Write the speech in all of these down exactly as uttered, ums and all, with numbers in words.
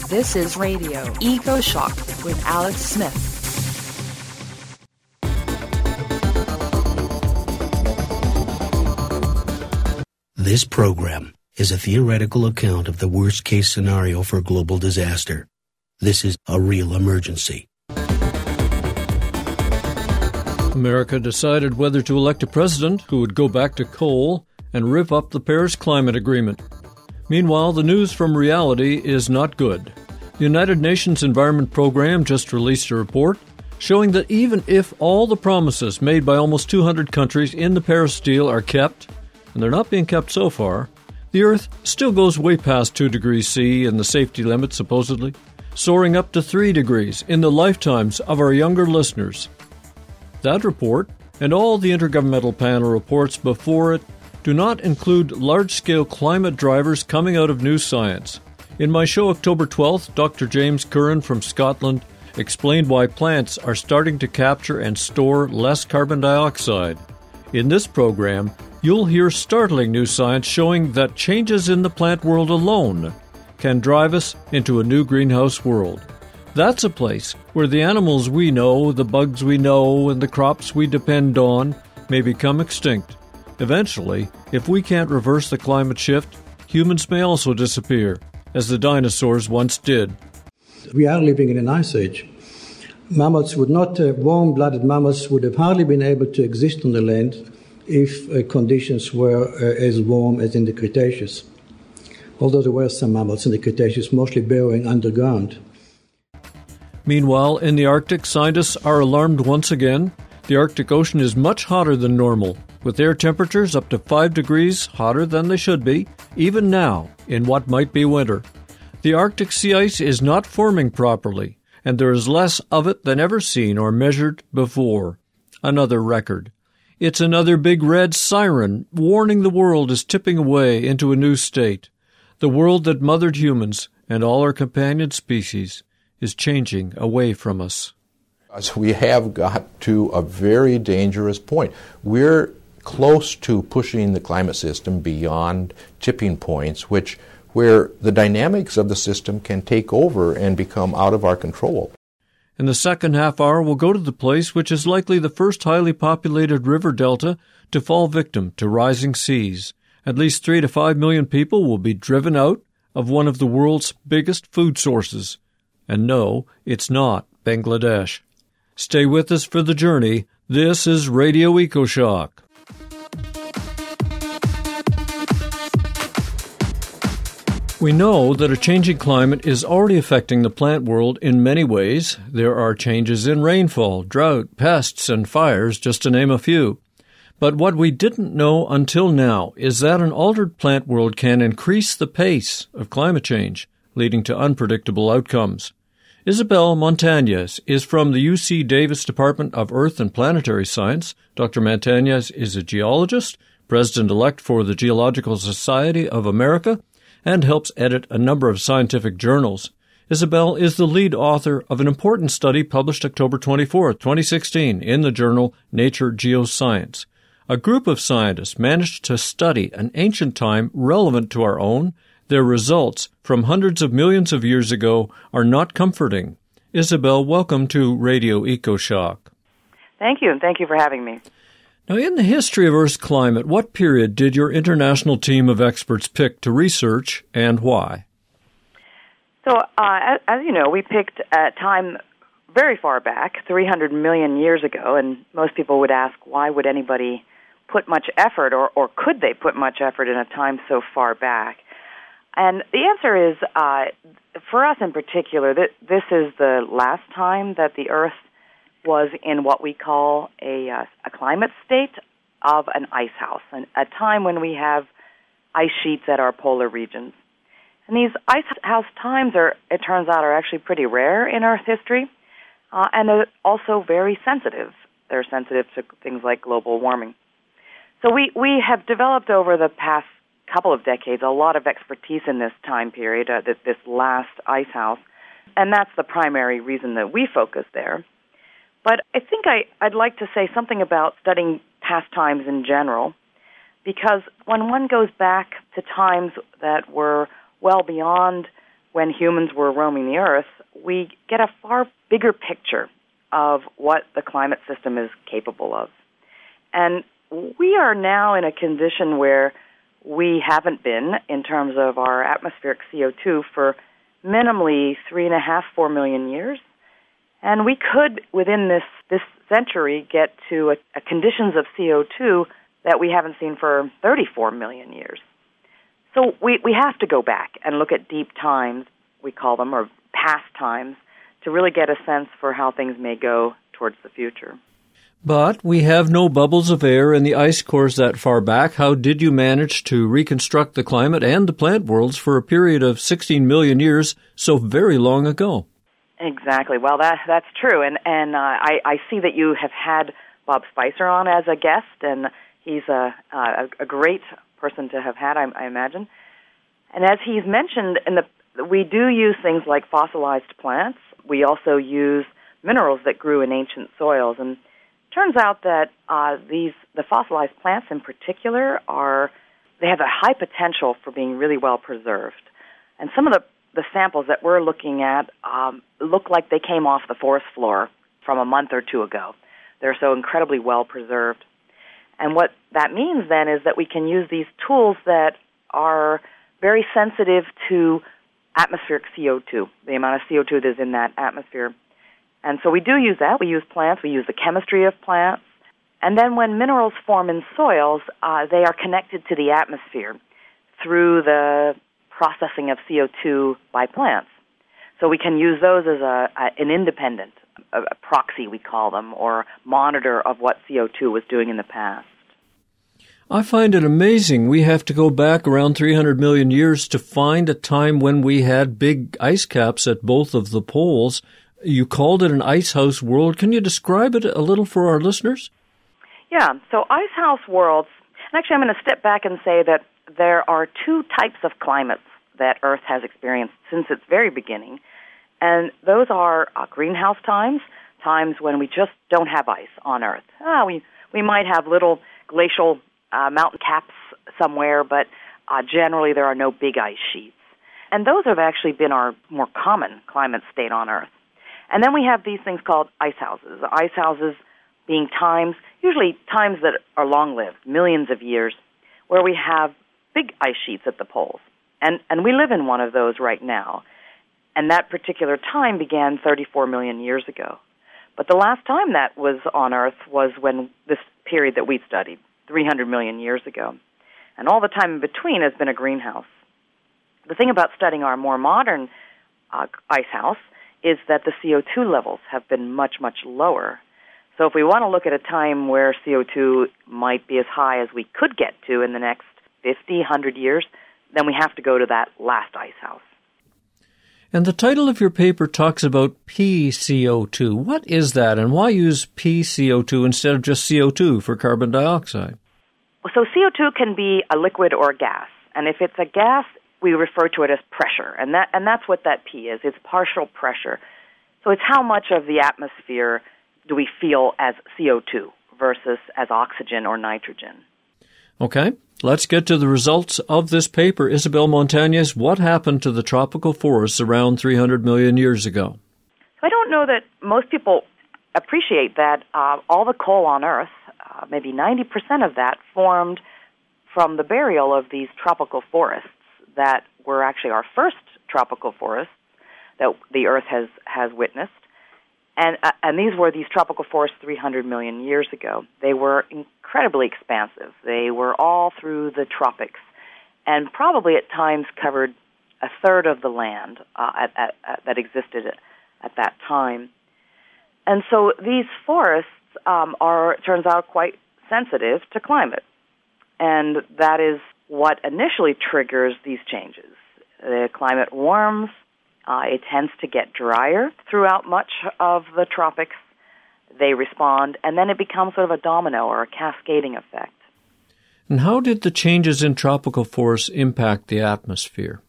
This is Radio Eco Shock with Alex Smith. This program is a theoretical account of the worst-case scenario for global disaster. This is a real emergency. America decided whether to elect a president who would go back to coal and rip up the Paris Climate Agreement. Meanwhile, the news from reality is not good. The United Nations Environment Program just released a report showing that even if all the promises made by almost two hundred countries in the Paris deal are kept, and they're not being kept so far, the Earth still goes way past two degrees C in the safety limit, supposedly, soaring up to three degrees in the lifetimes of our younger listeners. That report, and all the Intergovernmental Panel reports before it, do not include large-scale climate drivers coming out of new science. In my show October twelfth, Doctor James Curran from Scotland explained why plants are starting to capture and store less carbon dioxide. In this program, you'll hear startling new science showing that changes in the plant world alone can drive us into a new greenhouse world. That's a place where the animals we know, the bugs we know, and the crops we depend on may become extinct. Eventually, if we can't reverse the climate shift, humans may also disappear, as the dinosaurs once did. We are living in an ice age. Mammoths would not, uh, warm-blooded mammoths would have hardly been able to exist on the land if uh, conditions were uh, as warm as in the Cretaceous. Although there were some mammoths in the Cretaceous, mostly burrowing underground. Meanwhile, in the Arctic, scientists are alarmed once again. The Arctic Ocean is much hotter than normal, with air temperatures up to five degrees hotter than they should be, even now, in what might be winter. The Arctic sea ice is not forming properly, and there is less of it than ever seen or measured before. Another record. It's another big red siren warning the world is tipping away into a new state. The world that mothered humans and all our companion species is changing away from us. So we have got to a very dangerous point. We're close to pushing the climate system beyond tipping points, which where the dynamics of the system can take over and become out of our control. In the second half hour, we'll go to the place which is likely the first highly populated river delta to fall victim to rising seas. At least three to five million people will be driven out of one of the world's biggest food sources. And no, it's not Bangladesh. Stay with us for the journey. This is Radio EcoShock. We know that a changing climate is already affecting the plant world in many ways. There are changes in rainfall, drought, pests, and fires, just to name a few. But what we didn't know until now is that an altered plant world can increase the pace of climate change, leading to unpredictable outcomes. Isabel Montañez is from the U C Davis Department of Earth and Planetary Science. Doctor Montañez is a geologist, president-elect for the Geological Society of America, and helps edit a number of scientific journals. Isabel is the lead author of an important study published October twenty-fourth, twenty sixteen, in the journal Nature Geoscience. A group of scientists managed to study an ancient time relevant to our own. Their results from hundreds of millions of years ago are not comforting. Isabel, welcome to Radio EcoShock. Thank you, and thank you for having me. Now, in the history of Earth's climate, what period did your international team of experts pick to research, and why? So, uh, as, as you know, we picked a time very far back, three hundred million years ago, and most people would ask, why would anybody put much effort, or, or could they put much effort in a time so far back? And the answer is, uh, for us in particular, that this is the last time that the Earth was in what we call a, uh, a climate state of an ice house, and a time when we have ice sheets at our polar regions. And these ice house times, are, it turns out, are actually pretty rare in Earth history, uh, and they're also very sensitive. They're sensitive to things like global warming. So we, we have developed over the past couple of decades a lot of expertise in this time period, uh, this, this last ice house, and that's the primary reason that we focus there. But I think I, I'd like to say something about studying past times in general, because when one goes back to times that were well beyond when humans were roaming the Earth, we get a far bigger picture of what the climate system is capable of. And we are now in a condition where we haven't been in terms of our atmospheric C O two for minimally three and a half, four million years. And we could, within this, this century, get to a, a conditions of C O two that we haven't seen for thirty-four million years. So we, we have to go back and look at deep times, we call them, or past times, to really get a sense for how things may go towards the future. But we have no bubbles of air in the ice cores that far back. How did you manage to reconstruct the climate and the plant worlds for a period of sixteen million years so very long ago? Exactly. Well, that that's true. And, and uh, I, I see that you have had Bob Spicer on as a guest, and he's a, a, a great person to have had, I, I imagine. And as he's mentioned, in the, we do use things like fossilized plants. We also use minerals that grew in ancient soils. And turns out that uh, these the fossilized plants in particular are they have a high potential for being really well preserved. And some of the, the samples that we're looking at um, look like they came off the forest floor from a month or two ago. They're so incredibly well preserved. And what that means then is that we can use these tools that are very sensitive to atmospheric C O two, the amount of C O two that's in that atmosphere. And so we do use that. We use plants. We use the chemistry of plants. And then when minerals form in soils, uh, they are connected to the atmosphere through the processing of C O two by plants. So we can use those as a, a an independent, a, a proxy, we call them, or monitor of what C O two was doing in the past. I find it amazing. We have to go back around three hundred million years to find a time when we had big ice caps at both of the poles. You called it an icehouse world. Can you describe it a little for our listeners? Yeah, so icehouse worlds, and actually I'm going to step back and say that there are two types of climates that Earth has experienced since its very beginning, and those are uh, greenhouse times, times when we just don't have ice on Earth. Ah, we, we might have little glacial uh, mountain caps somewhere, but uh, generally there are no big ice sheets. And those have actually been our more common climate state on Earth. And then we have these things called ice houses. Ice houses being times, usually times that are long-lived, millions of years, where we have big ice sheets at the poles. And and we live in one of those right now. And that particular time began thirty-four million years ago. But the last time that was on Earth was when this period that we studied, three hundred million years ago. And all the time in between has been a greenhouse. The thing about studying our more modern uh, ice house is that the C O two levels have been much, much lower. So if we want to look at a time where C O two might be as high as we could get to in the next fifty, one hundred years, then we have to go to that last ice house. And the title of your paper talks about P C O two. What is that, and why use P C O two instead of just C O two for carbon dioxide? So C O two can be a liquid or a gas. And if it's a gas, we refer to it as pressure. And that and that's what that P is. It's partial pressure. So it's how much of the atmosphere do we feel as C O two versus as oxygen or nitrogen. Okay, let's get to the results of this paper. Isabel Montañez, what happened to the tropical forests around three hundred million years ago? So I don't know that most people appreciate that uh, all the coal on Earth, uh, maybe ninety percent of that, formed from the burial of these tropical forests that were actually our first tropical forests that the Earth has, has witnessed. And uh, and these were these tropical forests three hundred million years ago. They were incredibly expansive. They were all through the tropics and probably at times covered a third of the land uh, at, at, at, that existed at, at that time. And so these forests um, are, it turns out, quite sensitive to climate. And that is what initially triggers these changes. The climate warms. Uh, it tends to get drier throughout much of the tropics. They respond, and then it becomes sort of a domino or a cascading effect. And how did the changes in tropical forests impact the atmosphere?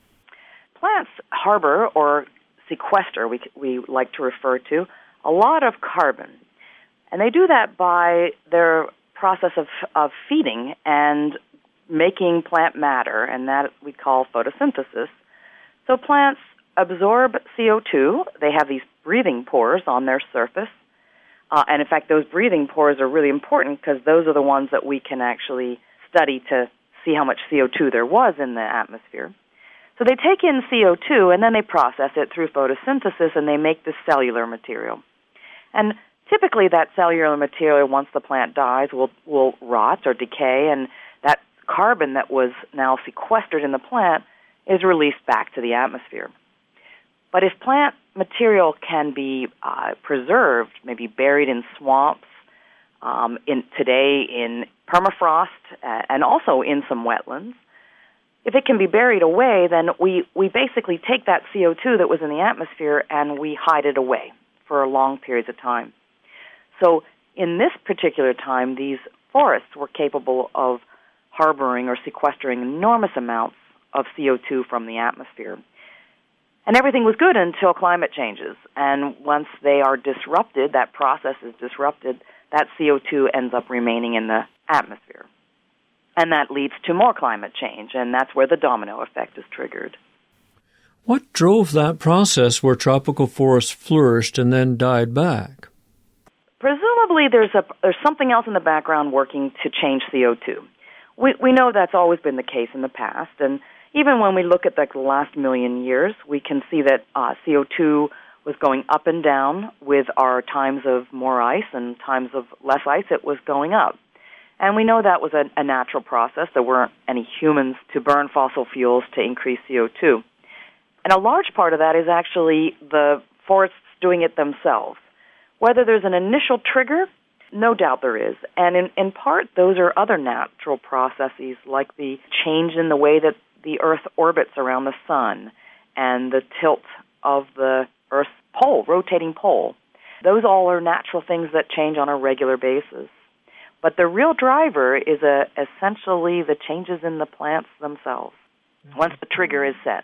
Plants harbor or sequester, we, we like to refer to, a lot of carbon. And they do that by their process of, of feeding and making plant matter, and that we call photosynthesis, So plants absorb C O two. They have these breathing pores on their surface. Uh, and in fact, those breathing pores are really important because those are the ones that we can actually study to see how much C O two there was in the atmosphere. So they take in C O two and then they process it through photosynthesis and they make this cellular material. And typically that cellular material, once the plant dies, will, will rot or decay, and that carbon that was now sequestered in the plant is released back to the atmosphere. But if plant material can be uh, preserved, maybe buried in swamps, um, in today in permafrost, uh, and also in some wetlands, if it can be buried away, then we, we basically take that C O two that was in the atmosphere and we hide it away for long periods of time. So in this particular time, these forests were capable of harboring or sequestering enormous amounts of C O two from the atmosphere. And everything was good until climate changes. And once they are disrupted, that process is disrupted, that C O two ends up remaining in the atmosphere. And that leads to more climate change, and that's where the domino effect is triggered. What drove that process where tropical forests flourished and then died back? Presumably there's a there's something else in the background working to change C O two. We we know that's always been the case in the past, and even when we look at like the last million years, we can see that uh, C O two was going up and down with our times of more ice and times of less ice. It was going up. And we know that was a, a natural process. There weren't any humans to burn fossil fuels to increase C O two. And a large part of that is actually the forests doing it themselves. Whether there's an initial trigger, no doubt there is. And in, in part, those are other natural processes, like the change in the way that the Earth orbits around the sun and the tilt of the Earth's pole, rotating pole. Those all are natural things that change on a regular basis. But the real driver is a, essentially the changes in the plants themselves, once the trigger is set.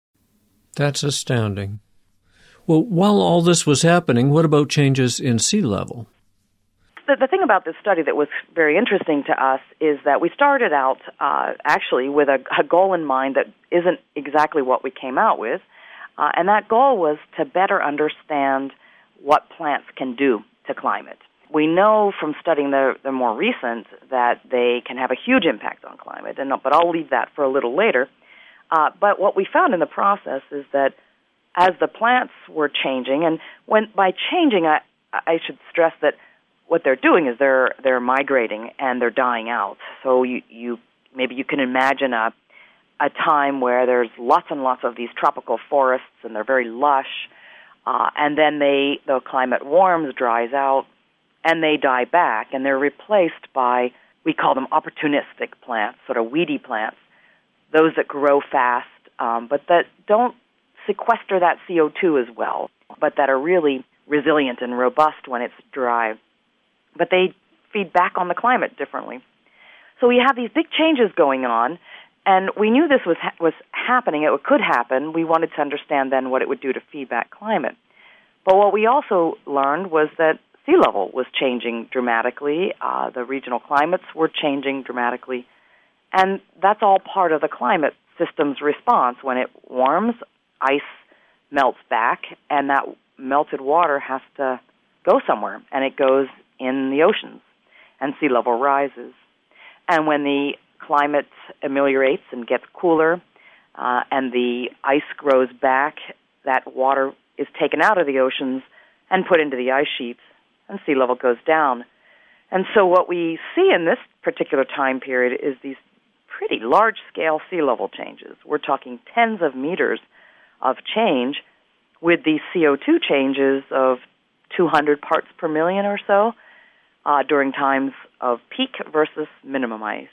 That's astounding. Well, while all this was happening, what about changes in sea level? The, the thing about this study that was very interesting to us is that we started out uh, actually with a, a goal in mind that isn't exactly what we came out with, uh, and that goal was to better understand what plants can do to climate. We know from studying the, the more recent that they can have a huge impact on climate, and but I'll leave that for a little later. Uh, but what we found in the process is that as the plants were changing, and when by changing, I, I should stress that what they're doing is they're they're migrating and they're dying out. So you, you maybe you can imagine a a time where there's lots and lots of these tropical forests and they're very lush, uh, and then they the climate warms, dries out, and they die back, and they're replaced by, we call them opportunistic plants, sort of weedy plants, those that grow fast, um, but that don't sequester that C O two as well, but that are really resilient and robust when it's dry. But they feed back on the climate differently. So we have these big changes going on, and we knew this was ha- was happening. It could happen. We wanted to understand then what it would do to feedback climate. But what we also learned was that sea level was changing dramatically. Uh, the regional climates were changing dramatically. And that's all part of the climate system's response. When it warms, ice melts back, and that melted water has to go somewhere, and it goes in the oceans, and sea level rises. And when the climate ameliorates and gets cooler, uh, and the ice grows back, that water is taken out of the oceans and put into the ice sheets, and sea level goes down. And so what we see in this particular time period is these pretty large-scale sea level changes. We're talking tens of meters of change with these C O two changes of two hundred parts per million or so uh, during times of peak versus minimum ice.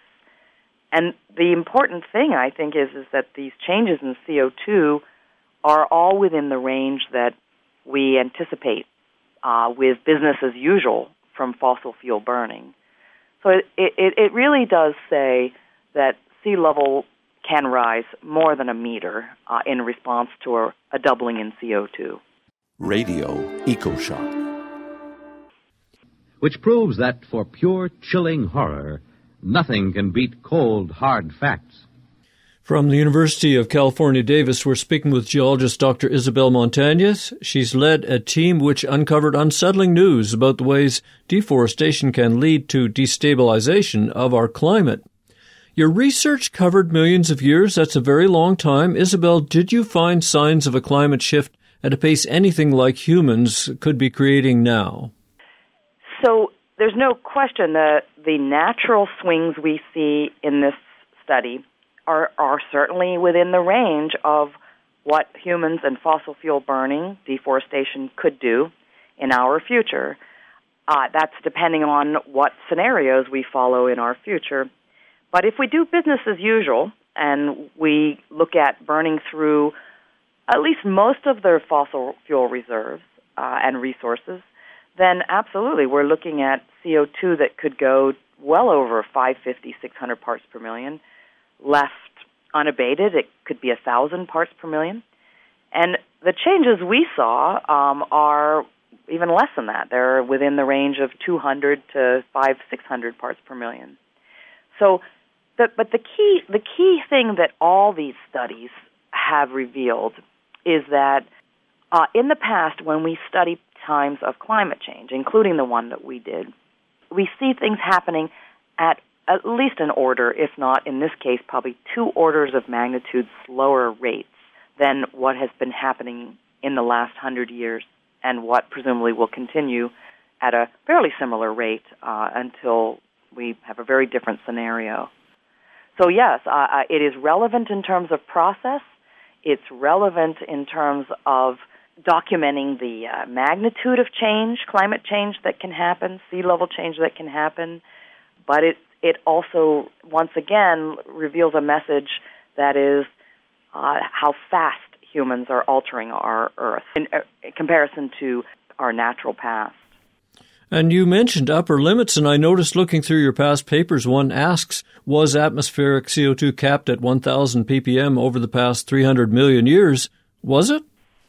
And the important thing, I think, is, is that these changes in C O two are all within the range that we anticipate uh, with business as usual from fossil fuel burning. So it, it, it really does say that sea level can rise more than a meter uh, in response to a, a doubling in C O two. Radio EcoShock. Which proves that for pure chilling horror, nothing can beat cold, hard facts. From the University of California, Davis, we're speaking with geologist Doctor Isabel Montañez. She's led a team which uncovered unsettling news about the ways deforestation can lead to destabilization of our climate. Your research covered millions of years. That's a very long time. Isabel, did you find signs of a climate shift at a pace anything like humans could be creating now? So there's no question that the natural swings we see in this study are, are certainly within the range of what humans and fossil fuel burning, deforestation, could do in our future. Uh, that's depending on what scenarios we follow in our future. But if we do business as usual and we look at burning through at least most of their fossil fuel reserves uh, and resources, then absolutely we're looking at C O two that could go well over five hundred fifty, six hundred parts per million. Left unabated, it could be one thousand parts per million. And the changes we saw um, are even less than that. They're within the range of two hundred to five hundred, six hundred parts per million. So, the, but the key, the key thing that all these studies have revealed is that uh, in the past, when we study times of climate change, including the one that we did, we see things happening at at least an order, if not, in this case, probably two orders of magnitude slower rates than what has been happening in the last hundred years and what presumably will continue at a fairly similar rate uh, until we have a very different scenario. So yes, uh, it is relevant in terms of process. It's relevant in terms of documenting the uh, magnitude of change, climate change that can happen, sea level change that can happen. But it, it also, once again, reveals a message that is uh, how fast humans are altering our Earth in, uh, in comparison to our natural past. And you mentioned upper limits, and I noticed looking through your past papers, one asks, was atmospheric C O two capped at one thousand p p m over the past three hundred million years? Was it?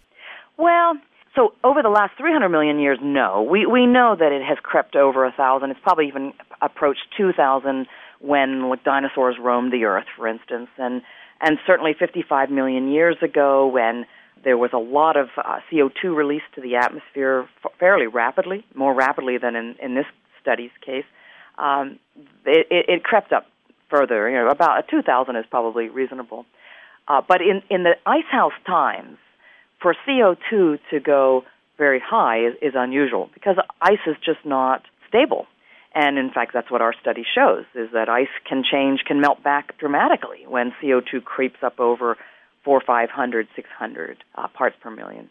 Well, so over the last three hundred million years, no. We we know that it has crept over one thousand. It's probably even approached two thousand when like, dinosaurs roamed the Earth, for instance, and, and certainly fifty-five million years ago when there was a lot of uh, C O two released to the atmosphere fairly rapidly, more rapidly than in, in this study's case. Um, it, it, it crept up further. You know, about two thousand is probably reasonable. Uh, but in, in the icehouse times, for C O two to go very high is, is unusual because ice is just not stable. And in fact, that's what our study shows, is that ice can change, can melt back dramatically when C O two creeps up over four, five hundred, six hundred uh, parts per million.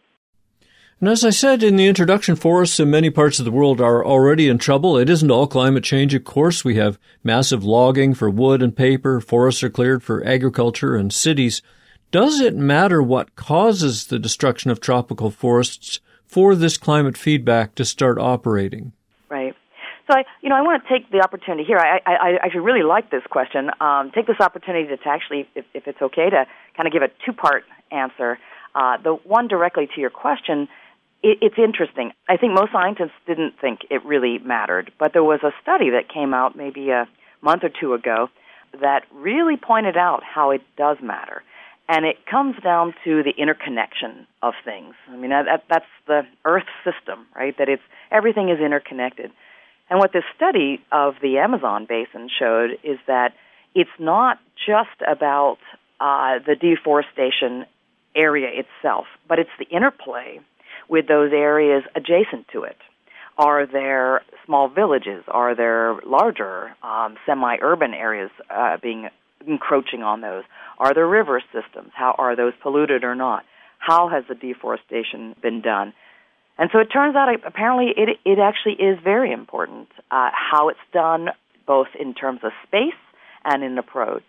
And as I said in the introduction, forests in many parts of the world are already in trouble. It isn't all climate change, of course. We have massive logging for wood and paper. Forests are cleared for agriculture and cities. Does it matter what causes the destruction of tropical forests for this climate feedback to start operating? Right. So, I, you know, I want to take the opportunity here. I, I, I actually really like this question. Um, take this opportunity to actually, if, if it's okay, to kind of give a two-part answer. Uh, the one directly to your question, it, it's interesting. I think most scientists didn't think it really mattered, but there was a study that came out maybe a month or two ago that really pointed out how it does matter. And it comes down to the interconnection of things. I mean, that, that's the Earth system, right? That it's everything is interconnected. And what this study of the Amazon basin showed is that it's not just about uh, the deforestation area itself, but it's the interplay with those areas adjacent to it. Are there small villages? Are there larger um, semi-urban areas uh, being encroaching on those? Are there river systems? How are those polluted or not? How has the deforestation been done? And so it turns out apparently it it actually is very important uh, how it's done, both in terms of space and in approach.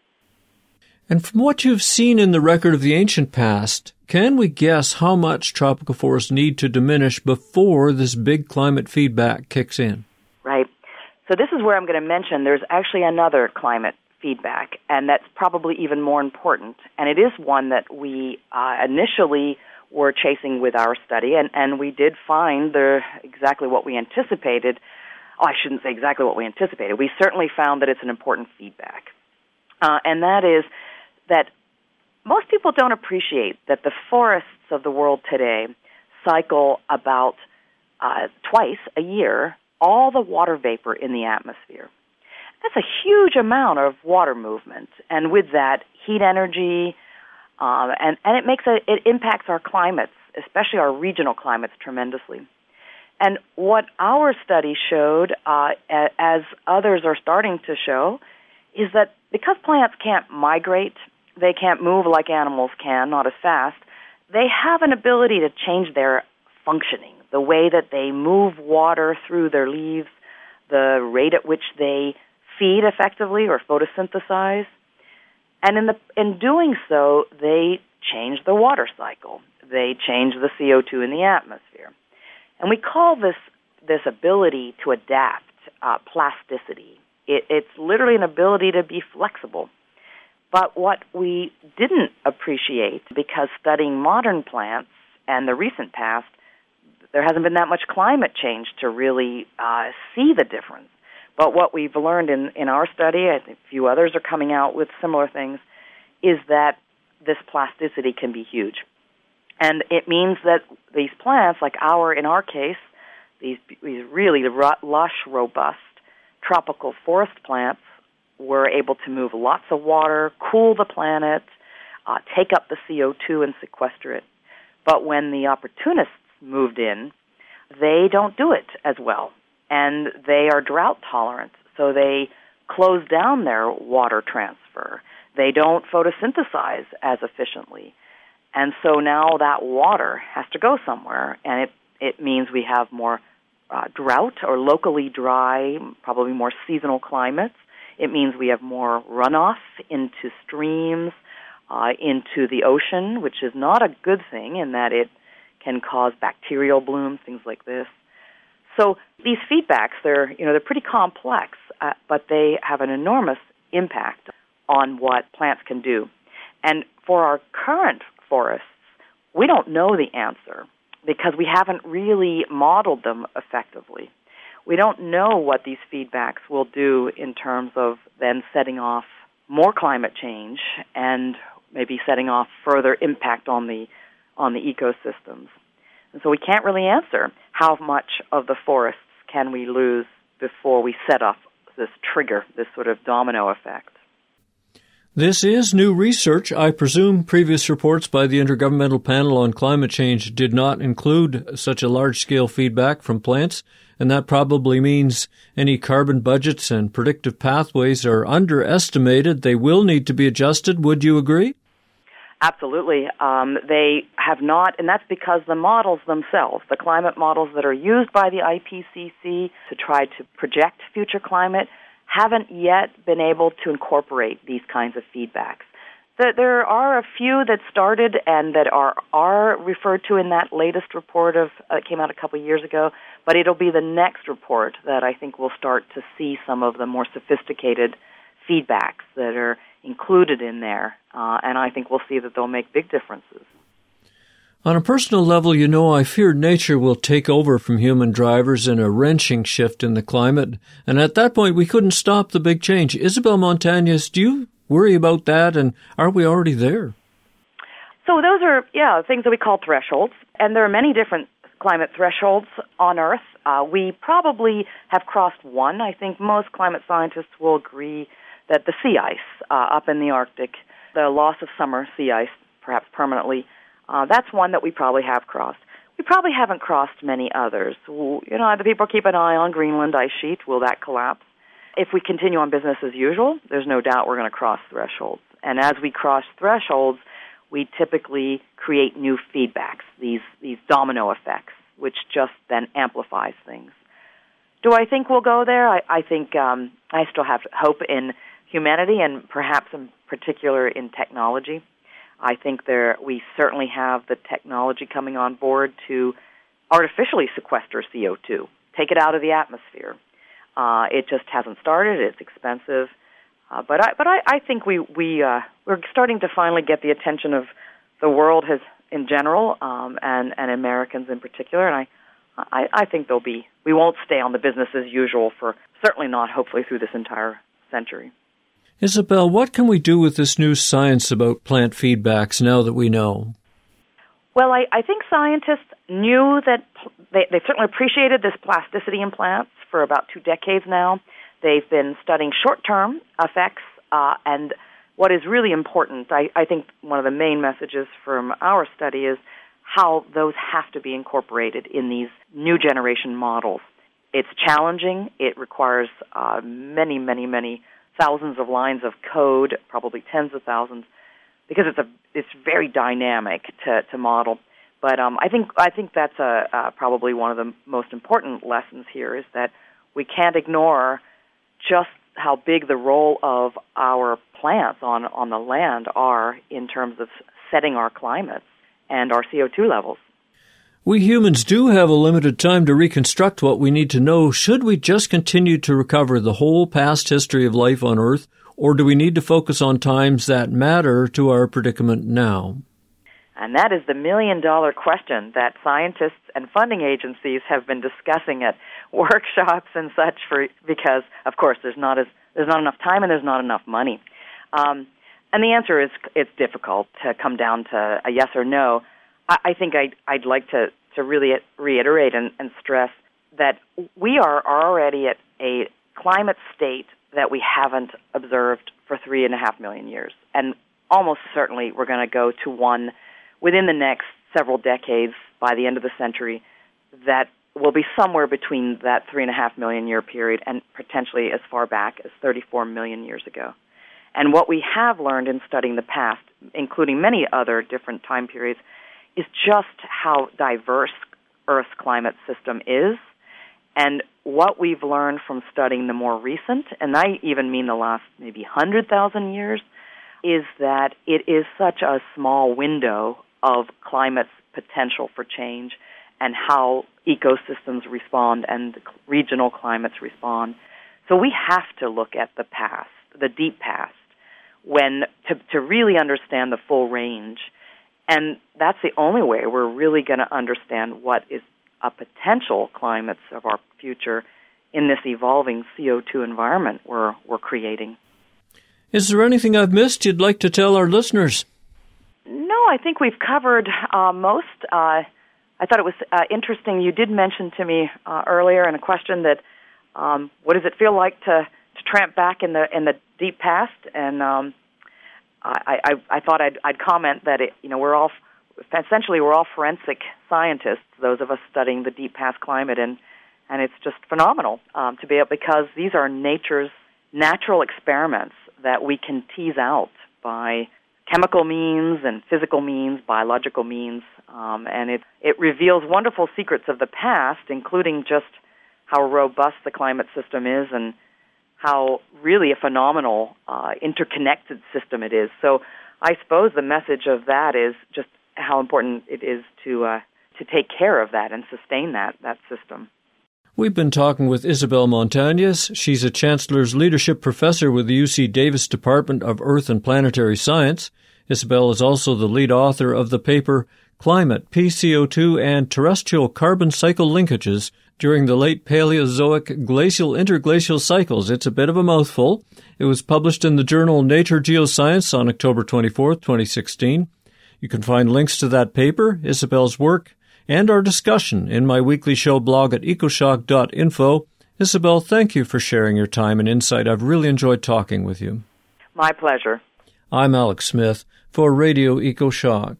And from what you've seen in the record of the ancient past, can we guess how much tropical forests need to diminish before this big climate feedback kicks in? Right. So this is where I'm going to mention there's actually another climate feedback, and that's probably even more important. And it is one that we uh, initially were chasing with our study, and, and we did find the, exactly what we anticipated. Oh, I shouldn't say exactly what we anticipated. We certainly found that it's an important feedback. Uh, and that is that most people don't appreciate that the forests of the world today cycle about uh, twice a year all the water vapor in the atmosphere. That's a huge amount of water movement, and with that, heat energy, uh, and, and it makes a, it impacts our climates, especially our regional climates, tremendously. And what our study showed, uh, as others are starting to show, is that because plants can't migrate, they can't move like animals can, not as fast, they have an ability to change their functioning, the way that they move water through their leaves, the rate at which they feed effectively or photosynthesize. And in the in doing so, they change the water cycle. They change the C O two in the atmosphere. And we call this this ability to adapt uh, plasticity. It, it's literally an ability to be flexible. But what we didn't appreciate, because studying modern plants and the recent past, there hasn't been that much climate change to really uh, see the difference. But what we've learned in, in our study, I think a few others are coming out with similar things, is that this plasticity can be huge. And it means that these plants, like our, in our case, these, these really lush, robust tropical forest plants, were able to move lots of water, cool the planet, uh, take up the C O two and sequester it. But when the opportunists moved in, they don't do it as well. And they are drought tolerant, so they close down their water transfer. They don't photosynthesize as efficiently. And so now that water has to go somewhere, and it, it means we have more uh, drought or locally dry, probably more seasonal climates. It means we have more runoff into streams, uh, into the ocean, which is not a good thing in that it can cause bacterial blooms, things like this. So these feedbacks, they're, you know, they're pretty complex, uh, but they have an enormous impact on what plants can do. And for our current forests, we don't know the answer because we haven't really modeled them effectively. We don't know what these feedbacks will do in terms of then setting off more climate change and maybe setting off further impact on the on the ecosystems. And so we can't really answer how much of the forests can we lose before we set off this trigger, this sort of domino effect. This is new research. I presume previous reports by the Intergovernmental Panel on Climate Change did not include such a large-scale feedback from plants, and that probably means any carbon budgets and predictive pathways are underestimated. They will need to be adjusted. Would you agree? Absolutely. Um, they have not, and that's because the models themselves, the climate models that are used by the I P C C to try to project future climate, haven't yet been able to incorporate these kinds of feedbacks. There are a few that started and that are are referred to in that latest report of uh, came out a couple of years ago, but it'll be the next report that I think we'll start to see some of the more sophisticated feedbacks that are included in there, uh, and I think we'll see that they'll make big differences. On a personal level, you know, I fear nature will take over from human drivers in a wrenching shift in the climate, and at that point we couldn't stop the big change. Isabel Montañez, do you worry about that, and are we already there? So those are, yeah, things that we call thresholds, and there are many different climate thresholds on Earth. Uh, we probably have crossed one. I think most climate scientists will agree that the sea ice uh, up in the Arctic, the loss of summer sea ice, perhaps permanently, uh, that's one that we probably have crossed. We probably haven't crossed many others. You know, the people keep an eye on Greenland ice sheet. Will that collapse? If we continue on business as usual, there's no doubt we're going to cross thresholds. And as we cross thresholds, we typically create new feedbacks, these these domino effects, which just then amplifies things. Do I think we'll go there? I, I think um, I still have hope in humanity and perhaps in particular in technology. I think there we certainly have the technology coming on board to artificially sequester C O two, take it out of the atmosphere. Uh, it just hasn't started. It's expensive. Uh, but I, but I, I think we, we, uh, we're starting to finally get the attention of the world has, in general, um, and, and Americans in particular. And I, I, I think there'll be, we won't stay on the business as usual for, certainly not, hopefully, through this entire century. Isabel, what can we do with this new science about plant feedbacks now that we know? Well, I, I think scientists knew that they, they certainly appreciated this plasticity in plants for about two decades now. They've been studying short-term effects, uh, and what is really important, I, I think one of the main messages from our study is how those have to be incorporated in these new generation models. It's challenging. It requires uh, many, many, many thousands of lines of code, probably tens of thousands, because it's a it's very dynamic to, to model. But um, I think I think that's a, uh, probably one of the most important lessons here is that we can't ignore just how big the role of our plants on, on the land are in terms of setting our climates and our C O two levels. We humans do have a limited time to reconstruct what we need to know. Should we just continue to recover the whole past history of life on Earth, or do we need to focus on times that matter to our predicament now? And that is the million-dollar question that scientists and funding agencies have been discussing at workshops and such for because, of course, there's not as there's not enough time and there's not enough money. Um, and the answer is it's difficult to come down to a yes or no. I, I think I'd, I'd like to, to really reiterate and, and stress that we are already at a climate state that we haven't observed for three and a half million years. And almost certainly we're going to go to one within the next several decades, by the end of the century, that will be somewhere between that three and a half million year period and potentially as far back as thirty-four million years ago. And what we have learned in studying the past, including many other different time periods, is just how diverse Earth's climate system is. And what we've learned from studying the more recent, and I even mean the last maybe one hundred thousand years, is that it is such a small window of climate's potential for change and how ecosystems respond and regional climates respond. So we have to look at the past, the deep past, when to, to really understand the full range. And that's the only way we're really going to understand what is a potential climates of our future in this evolving C O two environment we're, we're creating. Is there anything I've missed you'd like to tell our listeners? No, I think we've covered uh, most. Uh, I thought it was uh, interesting. You did mention to me uh, earlier in a question that um, what does it feel like to, to tramp back in the in the deep past? And um, I, I, I thought I'd, I'd comment that it, you know we're all essentially we're all forensic scientists. Those of us studying the deep past climate, and and it's just phenomenal um, to be able because these are nature's natural experiments that we can tease out by chemical means and physical means, biological means, um, and it, it reveals wonderful secrets of the past, including just how robust the climate system is and how really a phenomenal, uh, interconnected system it is. So I suppose the message of that is just how important it is to uh, to take care of that and sustain that that system. We've been talking with Isabel Montañez. She's a Chancellor's Leadership Professor with the U C Davis Department of Earth and Planetary Science. Isabel is also the lead author of the paper Climate, P C O two, and Terrestrial Carbon Cycle Linkages during the Late Paleozoic Glacial Interglacial Cycles. It's a bit of a mouthful. It was published in the journal Nature Geoscience on October twenty-fourth, twenty sixteen. You can find links to that paper, Isabel's work, and our discussion in my weekly show blog at ecoshock dot info. Isabel, thank you for sharing your time and insight. I've really enjoyed talking with you. My pleasure. I'm Alex Smith for Radio EcoShock.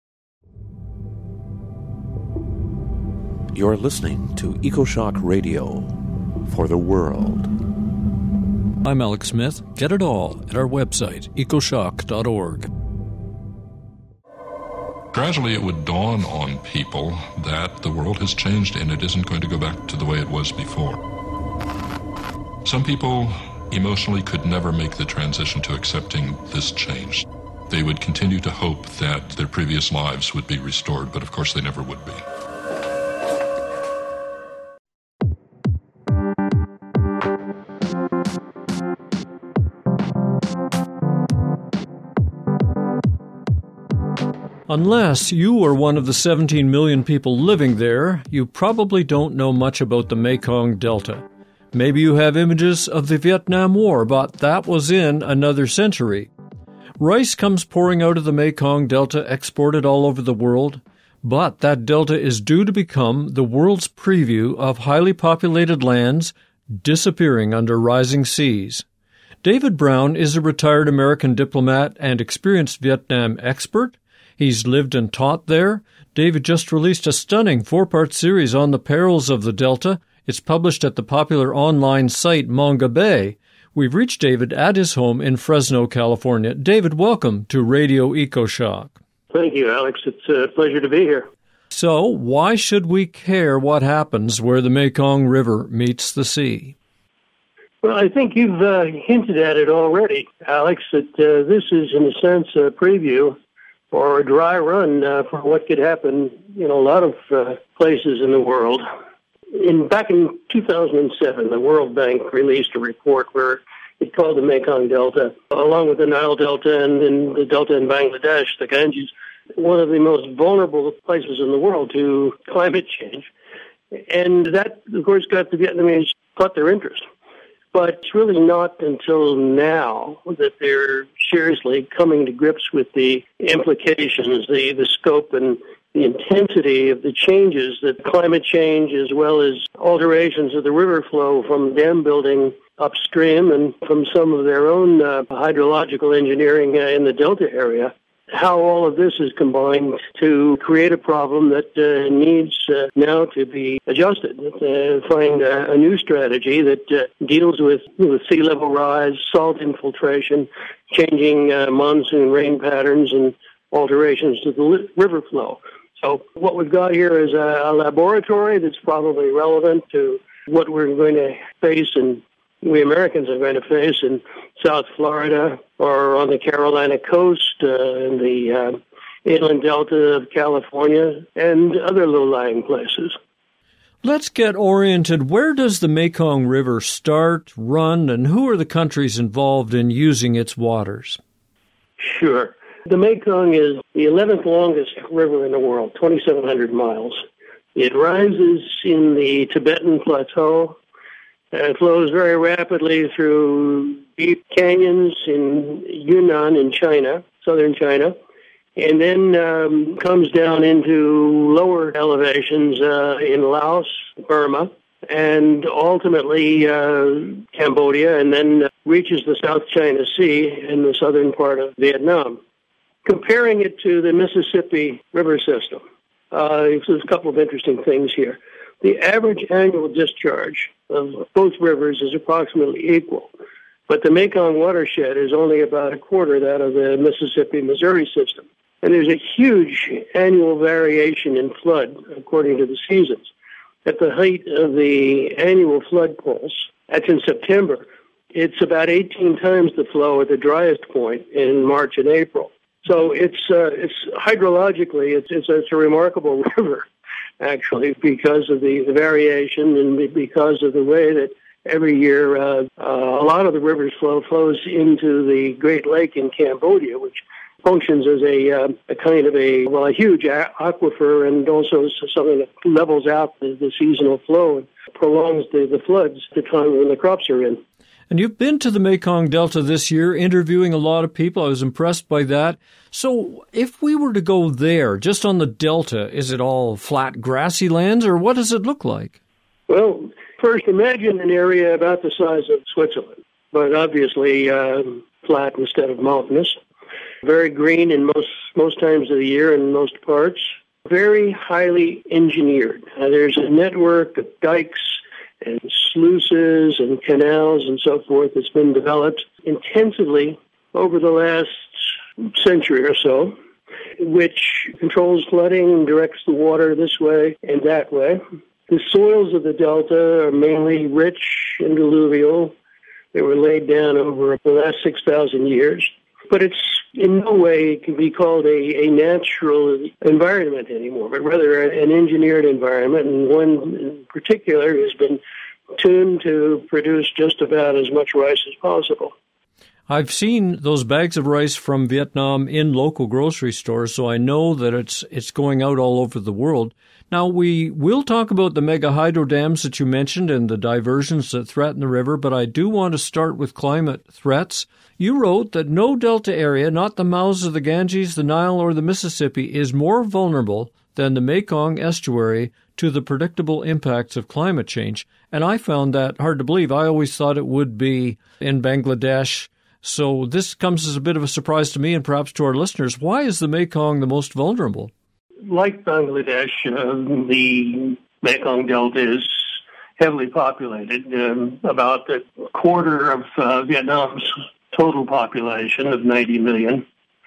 You're listening to EcoShock Radio for the world. I'm Alex Smith. Get it all at our website, ecoshock dot org. Gradually it would dawn on people that the world has changed and it isn't going to go back to the way it was before. Some people emotionally could never make the transition to accepting this change. They would continue to hope that their previous lives would be restored, but of course they never would be. Unless you are one of the seventeen million people living there, you probably don't know much about the Mekong Delta. Maybe you have images of the Vietnam War, but that was in another century. Rice comes pouring out of the Mekong Delta, exported all over the world, but that delta is due to become the world's preview of highly populated lands disappearing under rising seas. David Brown is a retired American diplomat and experienced Vietnam expert. He's lived and taught there. David just released a stunning four-part series on the perils of the Delta. It's published at the popular online site Manga Bay. We've reached David at his home in Fresno, California. David, welcome to Radio EcoShock. Thank you, Alex. It's a pleasure to be here. So, why should we care what happens where the Mekong River meets the sea? Well, I think you've uh, hinted at it already, Alex, that uh, this is, in a sense, a preview or a dry run uh, for what could happen in a lot of uh, places in the world. In back in two thousand seven, the World Bank released a report where it called the Mekong Delta, along with the Nile Delta and, and the Delta in Bangladesh, the Ganges, one of the most vulnerable places in the world to climate change. And that, of course, got the Vietnamese, caught their interest. But it's really not until now that they're seriously coming to grips with the implications, the, the scope and the intensity of the changes that climate change, as well as alterations of the river flow from dam building upstream and from some of their own uh, hydrological engineering uh, in the Delta area, how all of this is combined to create a problem that uh, needs uh, now to be adjusted, uh, find a, a new strategy that uh, deals with, with sea level rise, salt infiltration, changing uh, monsoon rain patterns, and alterations to the li- river flow. So what we've got here is a, a laboratory that's probably relevant to what we're going to face and we Americans are going to face in South Florida or on the Carolina coast, uh, in the uh, inland delta of California, and other low-lying places. Let's get oriented. Where does the Mekong River start, run, and who are the countries involved in using its waters? Sure. The Mekong is the eleventh longest river in the world, twenty-seven hundred miles. It rises in the Tibetan Plateau. It flows very rapidly through deep canyons in Yunnan in China, southern China, and then um, comes down into lower elevations uh, in Laos, Burma, and ultimately uh, Cambodia, and then reaches the South China Sea in the southern part of Vietnam. Comparing it to the Mississippi River system, uh, there's a couple of interesting things here. The average annual discharge of both rivers is approximately equal, but the Mekong watershed is only about a quarter that of the Mississippi-Missouri system. And there's a huge annual variation in flood according to the seasons. At the height of the annual flood pulse, that's in September, it's about eighteen times the flow at the driest point in March and April. So it's uh, it's hydrologically, it's, it's, it's a remarkable river, actually, because of the, the variation and because of the way that every year uh, uh, a lot of the river's flow flows into the Great Lake in Cambodia, which functions as a, uh, a kind of a, well, a huge a- aquifer and also something that levels out the, the seasonal flow and prolongs the, the floods at the time when the crops are in. And you've been to the Mekong Delta this year, interviewing a lot of people. I was impressed by that. So if we were to go there, just on the Delta, is it all flat, grassy lands, or what does it look like? Well, first, imagine an area about the size of Switzerland, but obviously uh, flat instead of mountainous. Very green in most, most times of the year in most parts. Very highly engineered. Uh, there's a network of dikes and sluices and canals and so forth that's been developed intensively over the last century or so, which controls flooding and directs the water this way and that way. The soils of the delta are mainly rich and alluvial. They were laid down over the last six thousand years. But it's in no way can be called a, a natural environment anymore, but rather an engineered environment, and one in particular has been tuned to produce just about as much rice as possible. I've seen those bags of rice from Vietnam in local grocery stores, so I know that it's it's going out all over the world. Now, we will talk about the mega hydro dams that you mentioned and the diversions that threaten the river, but I do want to start with climate threats. You wrote that no delta area, not the mouths of the Ganges, the Nile, or the Mississippi, is more vulnerable than the Mekong estuary to the predictable impacts of climate change. And I found that hard to believe. I always thought it would be in Bangladesh. So this comes as a bit of a surprise to me and perhaps to our listeners. Why is the Mekong the most vulnerable? Like Bangladesh, uh, the Mekong Delta is heavily populated. Um, about a quarter of uh, Vietnam's total population of ninety million.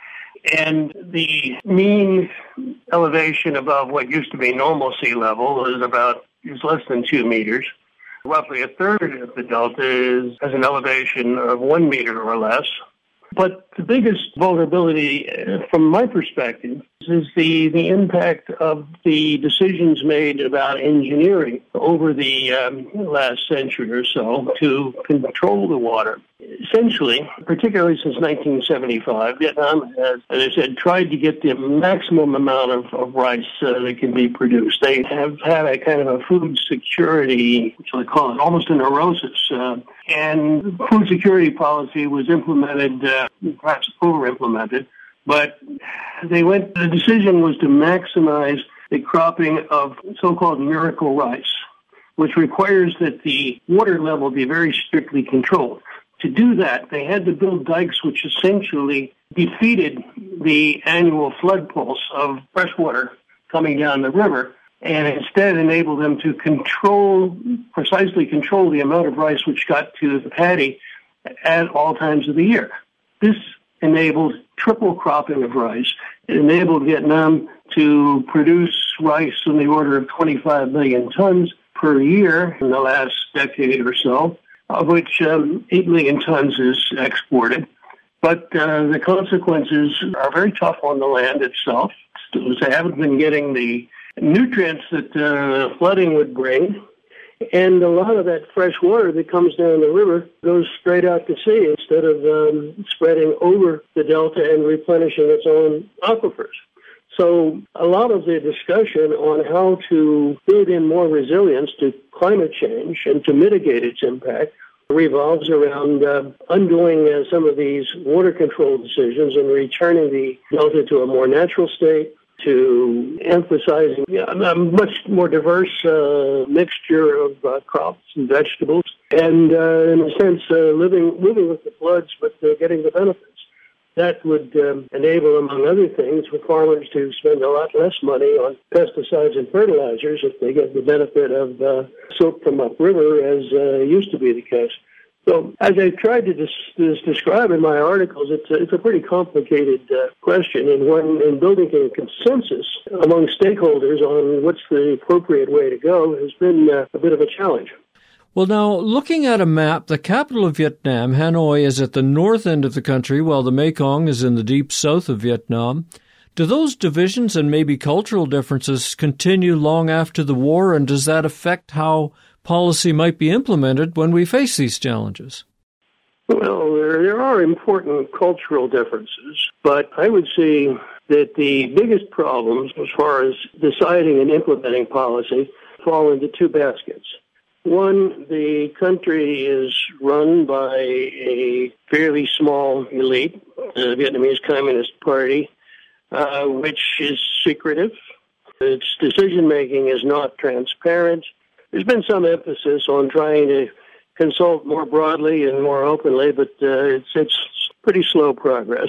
And the mean elevation above what used to be normal sea level is about is less than two meters. Roughly a third of the delta is has an elevation of one meter or less. But the biggest vulnerability, uh, from my perspective, is the, the impact of the decisions made about engineering over the um, last century or so to control the water. Essentially, particularly since nineteen seventy-five, Vietnam has, as I said, tried to get the maximum amount of, of rice uh, that can be produced. They have had a kind of a food security, what shall I call it, almost a neurosis. Uh, and food security policy was implemented, uh, perhaps over-implemented, but they went, the decision was to maximize the cropping of so-called miracle rice, which requires that the water level be very strictly controlled. To do that, they had to build dikes which essentially defeated the annual flood pulse of fresh water coming down the river and instead enabled them to control, precisely control the amount of rice which got to the paddy at all times of the year. This enabled triple cropping of rice. It enabled Vietnam to produce rice in the order of twenty-five million tons per year in the last decade or so, of which um, eight million tons is exported. But uh, the consequences are very tough on the land itself. They haven't been getting the nutrients that uh, flooding would bring. And a lot of that fresh water that comes down the river goes straight out to sea instead of um, spreading over the delta and replenishing its own aquifers. So a lot of the discussion on how to build in more resilience to climate change and to mitigate its impact revolves around uh, undoing uh, some of these water control decisions and returning the delta to a more natural state, to emphasizing a much more diverse uh, mixture of uh, crops and vegetables, and uh, in a sense, uh, living living with the floods, but uh, getting the benefits. That would um, enable, among other things, for farmers to spend a lot less money on pesticides and fertilizers if they get the benefit of uh, soap from upriver, as uh, used to be the case. So, as I tried to dis- describe in my articles, it's a, it's a pretty complicated uh, question, and one in building a consensus among stakeholders on what's the appropriate way to go has been uh, a bit of a challenge. Well, now, looking at a map, the capital of Vietnam, Hanoi, is at the north end of the country, while the Mekong is in the deep south of Vietnam. Do those divisions and maybe cultural differences continue long after the war, and does that affect how policy might be implemented when we face these challenges? Well, there, there are important cultural differences, but I would say that the biggest problems as far as deciding and implementing policy fall into two baskets. One, the country is run by a fairly small elite, the Vietnamese Communist Party, uh, which is secretive. Its decision-making is not transparent. There's been some emphasis on trying to consult more broadly and more openly, but uh, it's, it's pretty slow progress.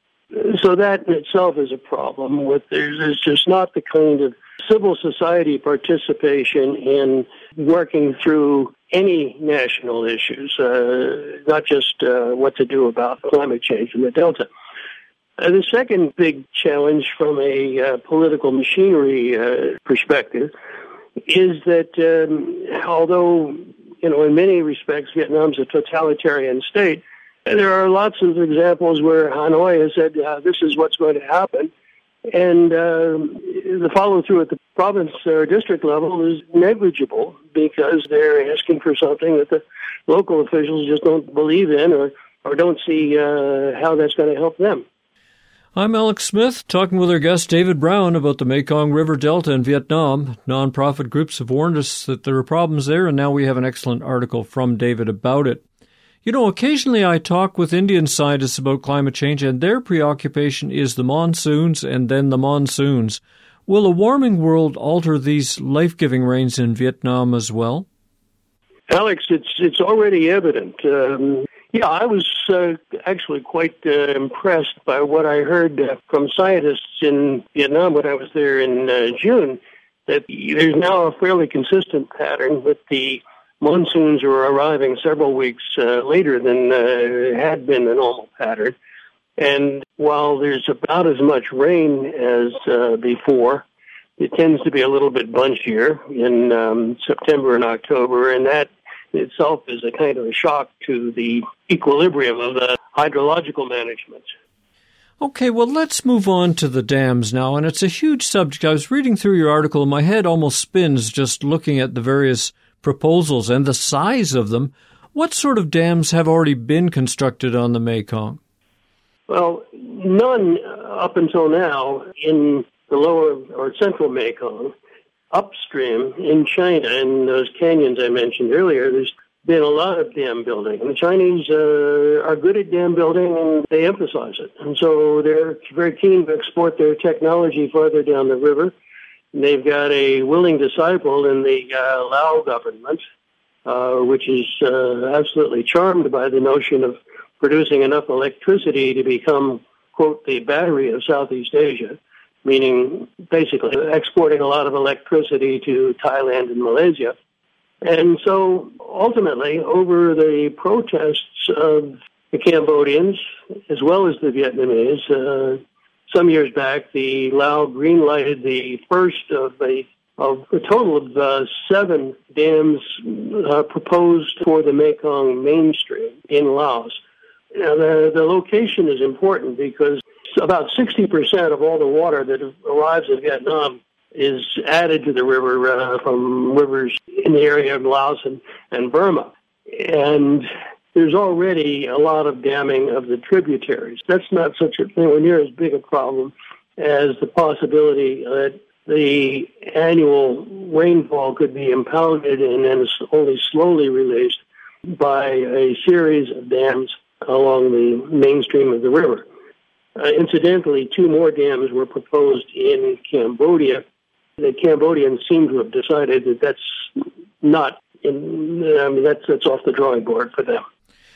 So that in itself is a problem. With there's, there's just not the kind of civil society participation in working through any national issues, uh, not just uh, what to do about climate change in the Delta. Uh, the second big challenge from a uh, political machinery uh, perspective is that um, although, you know, in many respects Vietnam's a totalitarian state, there are lots of examples where Hanoi has said, uh, this is what's going to happen. And uh, the follow-through at the province or district level is negligible because they're asking for something that the local officials just don't believe in or or don't see uh, how that's going to help them. I'm Alex Smith, talking with our guest David Brown about the Mekong River Delta in Vietnam. Nonprofit groups have warned us that there are problems there, and now we have an excellent article from David about it. You know, occasionally I talk with Indian scientists about climate change, and their preoccupation is the monsoons and then the monsoons. Will a warming world alter these life-giving rains in Vietnam as well? Alex, it's it's already evident. Um, yeah, I was uh, actually quite uh, impressed by what I heard uh, from scientists in Vietnam when I was there in uh, June, that there's now a fairly consistent pattern that the monsoons are arriving several weeks uh, later than uh, had been the normal pattern. And while there's about as much rain as uh, before, it tends to be a little bit bunchier in um, September and October, and that itself is a kind of a shock to the equilibrium of the hydrological management. Okay, well, let's move on to the dams now, and it's a huge subject. I was reading through your article, and my head almost spins just looking at the various proposals and the size of them. What sort of dams have already been constructed on the Mekong? Well, none up until now in the lower or central Mekong. Upstream in China, in those canyons I mentioned earlier, there's been a lot of dam building. And the Chinese uh, are good at dam building, and they emphasize it. And so they're very keen to export their technology farther down the river. And they've got a willing disciple in the uh, Lao government, uh, which is uh, absolutely charmed by the notion of producing enough electricity to become, quote, the battery of Southeast Asia, meaning basically exporting a lot of electricity to Thailand and Malaysia. And so ultimately, over the protests of the Cambodians, as well as the Vietnamese, uh, some years back, the Lao green-lighted the first of a, of a total of uh, seven dams uh, proposed for the Mekong mainstream in Laos. Now, the, the location is important because about sixty percent of all the water that arrives in Vietnam is added to the river uh, from rivers in the area of Laos and, and Burma. And there's already a lot of damming of the tributaries. That's not such a thing, or near as big a problem as the possibility that the annual rainfall could be impounded and then only slowly released by a series of dams along the mainstream of the river. Uh, incidentally, two more dams were proposed in Cambodia. The Cambodians seem to have decided that that's not, in, I mean, that's, that's off the drawing board for them.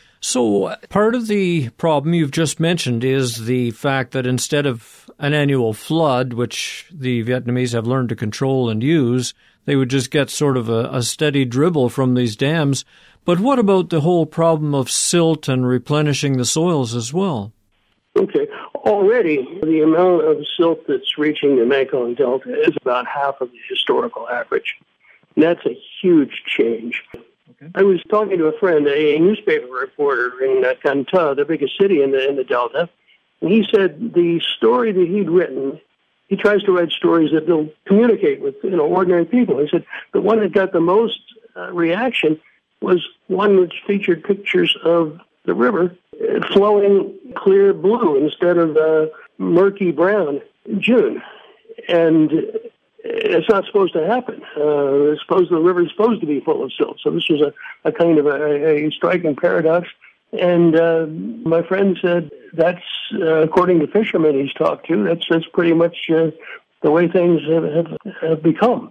So part of the problem you've just mentioned is the fact that instead of an annual flood, which the Vietnamese have learned to control and use, they would just get sort of a, a steady dribble from these dams. But what about the whole problem of silt and replenishing the soils as well? Okay. Already, the amount of silt that's reaching the Mekong Delta is about half of the historical average. And that's a huge change. Okay. I was talking to a friend, a newspaper reporter in uh, Can Tho, the biggest city in the in the Delta, and he said the story that he'd written, he tries to write stories that will communicate with you know ordinary people. He said the one that got the most uh, reaction was one which featured pictures of the river flowing clear blue instead of uh, murky brown in June. And it's not supposed to happen. Uh, I suppose the river is supposed to be full of silt. So this was a, a kind of a, a striking paradox. And uh, my friend said that's, uh, according to fishermen he's talked to, that's, that's pretty much uh, the way things have, have, have become.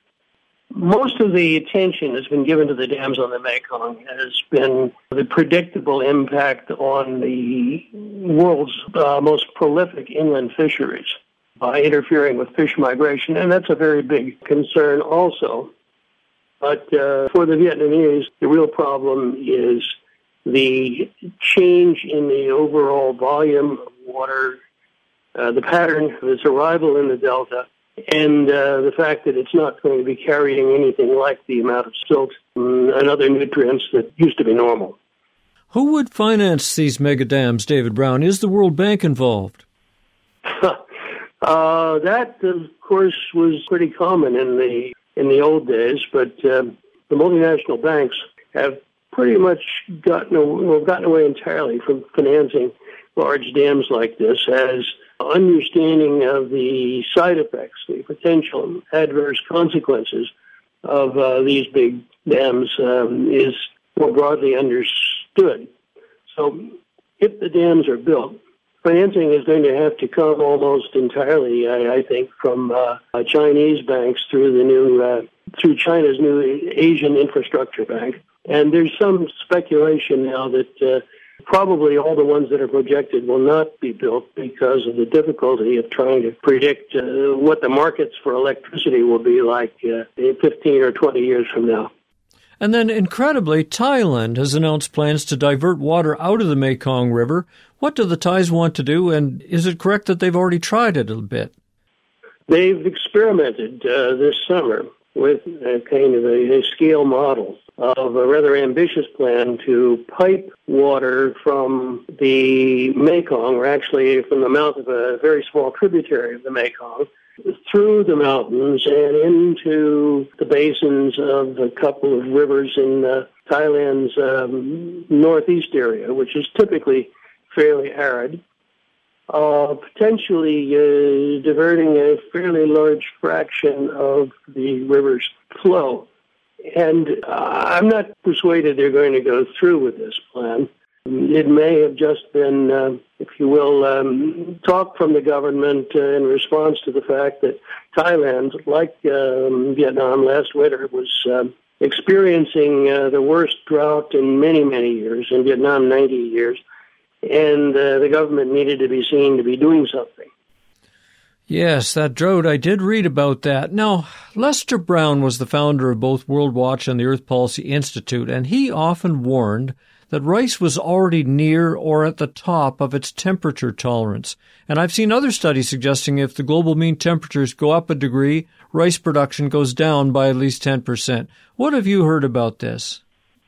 Most of the attention that's been given to the dams on the Mekong has been the predictable impact on the world's uh, most prolific inland fisheries by interfering with fish migration, and that's a very big concern also. But uh, for the Vietnamese, the real problem is the change in the overall volume of water, uh, the pattern of its arrival in the Delta, and uh, the fact that it's not going to be carrying anything like the amount of silt and other nutrients that used to be normal. Who would finance these mega dams, David Brown? Is the World Bank involved? uh, that, of course, was pretty common in the in the old days, but uh, the multinational banks have pretty much gotten away, gotten away entirely from financing large dams like this, as understanding of the side effects, the potential adverse consequences of uh, these big dams um, is more broadly understood. So if the dams are built, financing is going to have to come almost entirely, I, I think, from uh, Chinese banks through the new uh, through China's new Asian Infrastructure Bank. And there's some speculation now that uh, probably all the ones that are projected will not be built because of the difficulty of trying to predict uh, what the markets for electricity will be like uh, fifteen or twenty years from now. And then, incredibly, Thailand has announced plans to divert water out of the Mekong River. What do the Thais want to do, and is it correct that they've already tried it a bit? They've experimented uh, this summer with a kind of a, a scale model of a rather ambitious plan to pipe water from the Mekong, or actually from the mouth of a very small tributary of the Mekong, through the mountains and into the basins of a couple of rivers in uh, Thailand's um, northeast area, which is typically fairly arid, uh, potentially uh, diverting a fairly large fraction of the river's flow. And uh, I'm not persuaded they're going to go through with this plan. It may have just been, uh, if you will, um, talk from the government uh, in response to the fact that Thailand, like um, Vietnam last winter, was uh, experiencing uh, the worst drought in many, many years, in Vietnam ninety years, and uh, the government needed to be seen to be doing something. Yes, that drought, I did read about that. Now, Lester Brown was the founder of both World Watch and the Earth Policy Institute, and he often warned that rice was already near or at the top of its temperature tolerance. And I've seen other studies suggesting if the global mean temperatures go up a degree, rice production goes down by at least ten percent. What have you heard about this?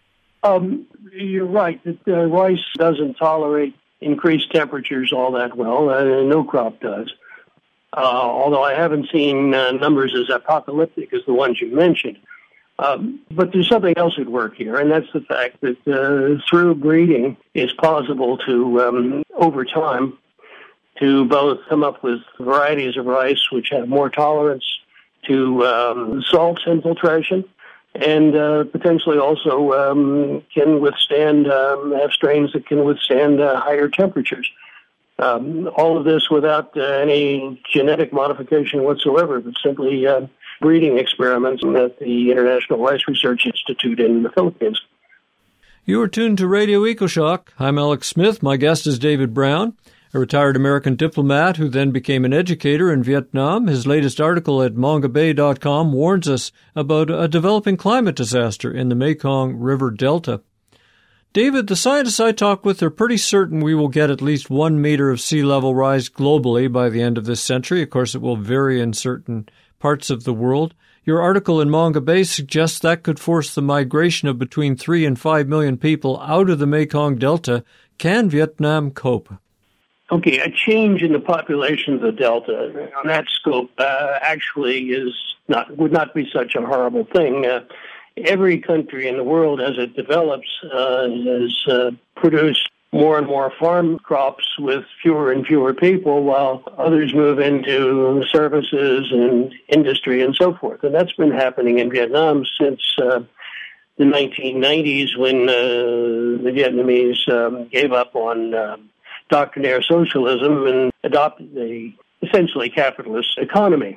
Um, you're right that uh, rice doesn't tolerate increased temperatures all that well. Uh, no crop does. Uh, although I haven't seen uh, numbers as apocalyptic as the ones you mentioned. Um, but there's something else at work here, and that's the fact that uh, through breeding, it's possible to, um, over time, to both come up with varieties of rice which have more tolerance to um, salt infiltration, and uh, potentially also um, can withstand, um, have strains that can withstand uh, higher temperatures. Um, all of this without uh, any genetic modification whatsoever, but simply uh, breeding experiments at the International Rice Research Institute in the Philippines. You are tuned to Radio EcoShock. I'm Alex Smith. My guest is David Brown, a retired American diplomat who then became an educator in Vietnam. His latest article at mongabay dot com warns us about a developing climate disaster in the Mekong River Delta. David, the scientists I talk with are pretty certain we will get at least one meter of sea level rise globally by the end of this century. Of course, it will vary in certain parts of the world. Your article in Mongabay suggests that could force the migration of between three and five million people out of the Mekong Delta. Can Vietnam cope? Okay, a change in the population of the Delta on that scope uh, actually is not would not be such a horrible thing. Uh, Every country in the world, as it develops, uh, has uh, produced more and more farm crops with fewer and fewer people, while others move into services and industry and so forth. And that's been happening in Vietnam since uh, the nineteen nineties, when uh, the Vietnamese um, gave up on uh, doctrinaire socialism and adopted a essentially capitalist economy.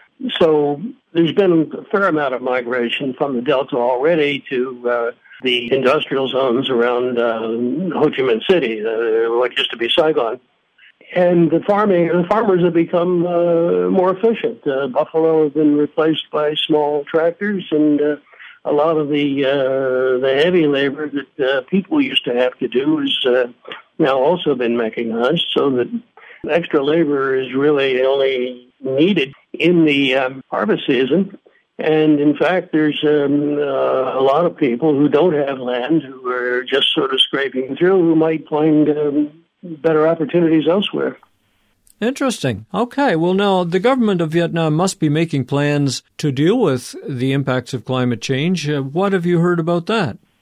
So there's been a fair amount of migration from the Delta already to uh, the industrial zones around uh, Ho Chi Minh City, uh, what used to be Saigon. And the farming, the farmers have become uh, more efficient. Uh, buffalo have been replaced by small tractors, and uh, a lot of the uh, the heavy labor that uh, people used to have to do has uh, now also been mechanized, so that extra labor is really only needed in the um, harvest season. And in fact, there's um, uh, a lot of people who don't have land, who are just sort of scraping through, who might find um, better opportunities elsewhere. Interesting. Okay. Well, now, the government of Vietnam must be making plans to deal with the impacts of climate change. Uh, what have you heard about that?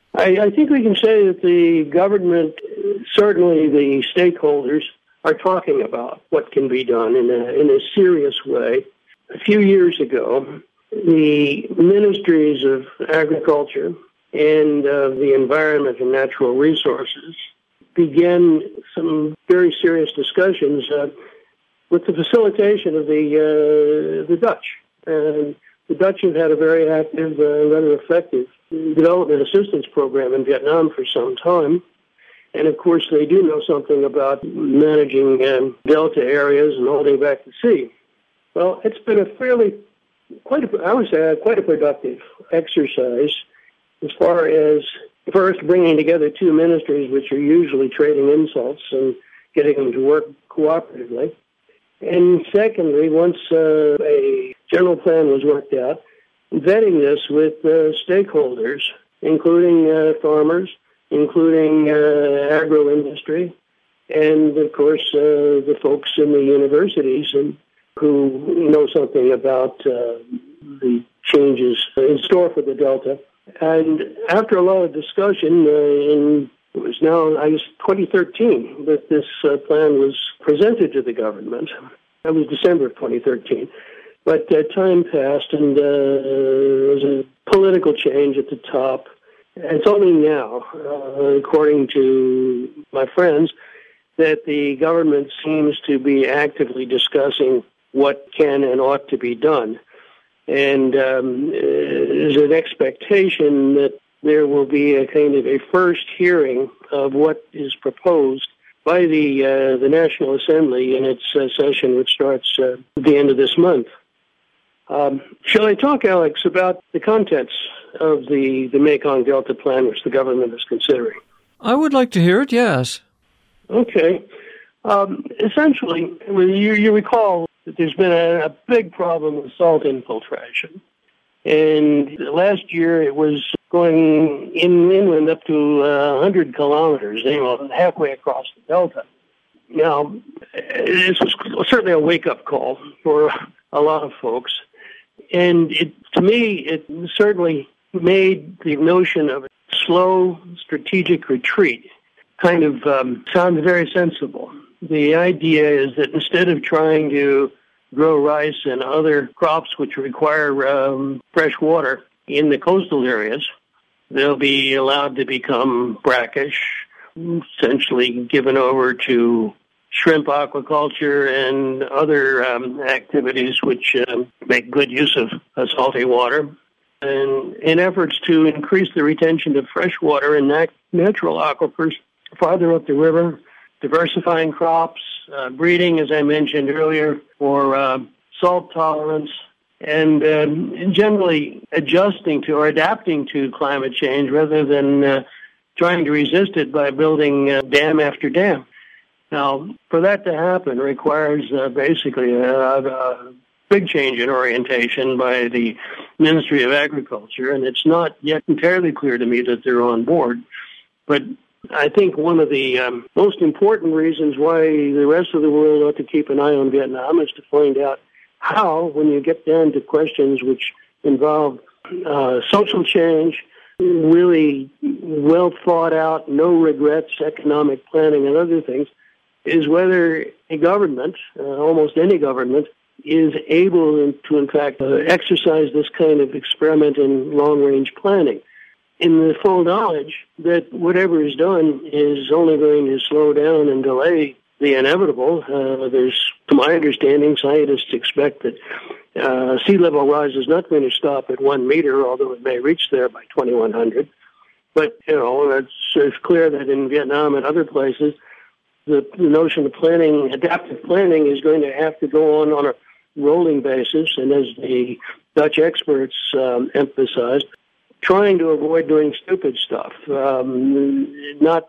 I, I think we can say that the government, certainly the stakeholders, are talking about what can be done in a, in a serious way. A few years ago, the ministries of agriculture and of the environment and natural resources began some very serious discussions uh, with the facilitation of the uh, the Dutch. And the Dutch have had a very active, uh, rather effective development assistance program in Vietnam for some time. And of course, they do know something about managing um, delta areas and holding back the sea. Well, it's been a fairly, quite a, I would say, quite a productive exercise as far as first bringing together two ministries which are usually trading insults and getting them to work cooperatively. And secondly, once uh, a general plan was worked out, vetting this with uh, stakeholders, including uh, farmers, including uh, agro-industry, and of course uh, the folks in the universities and who know something about uh, the changes in store for the Delta. And after a lot of discussion, uh, in it was now, I guess, twenty thirteen that this uh, plan was presented to the government. That was December of twenty thirteen. But uh, time passed, and uh, there was a political change at the top. It's only now, uh, according to my friends, that the government seems to be actively discussing what can and ought to be done. And um, there's an expectation that there will be a kind of a first hearing of what is proposed by the uh, the National Assembly in its uh, session, which starts uh, at the end of this month. Um, shall I talk, Alex, about the contents of the, the Mekong Delta Plan, which the government is considering? I would like to hear it, yes. Okay. Um, essentially, you, you recall that there's been a, a big problem with salt infiltration. And last year it was going in, inland up to uh, one hundred kilometers, you know, halfway across the Delta. Now, this was certainly a wake-up call for a lot of folks. And it, to me, it certainly made the notion of a slow strategic retreat kind of um, sound very sensible. The idea is that instead of trying to grow rice and other crops which require um, fresh water in the coastal areas, they'll be allowed to become brackish, essentially given over to shrimp aquaculture and other um, activities which um, make good use of uh, salty water. And in efforts to increase the retention of fresh water in nat- natural aquifers farther up the river, diversifying crops, uh, breeding, as I mentioned earlier, for uh, salt tolerance, and um, generally adjusting to or adapting to climate change rather than uh, trying to resist it by building uh, dam after dam. Now, for that to happen requires uh, basically a, a big change in orientation by the Ministry of Agriculture, and it's not yet entirely clear to me that they're on board. But I think one of the um, most important reasons why the rest of the world ought to keep an eye on Vietnam is to find out how, when you get down to questions which involve uh, social change, really well thought out, no regrets, economic planning and other things, is whether a government, uh, almost any government, is able to, in fact, uh, exercise this kind of experiment in long-range planning, in the full knowledge that whatever is done is only going to slow down and delay the inevitable. Uh, there's, to my understanding, scientists expect that uh, sea level rise is not going to stop at one meter, although it may reach there by twenty-one hundred. But, you know, it's, it's clear that in Vietnam and other places, the, the notion of planning, adaptive planning, is going to have to go on on a rolling basis, and as the Dutch experts um, emphasized, trying to avoid doing stupid stuff, um, not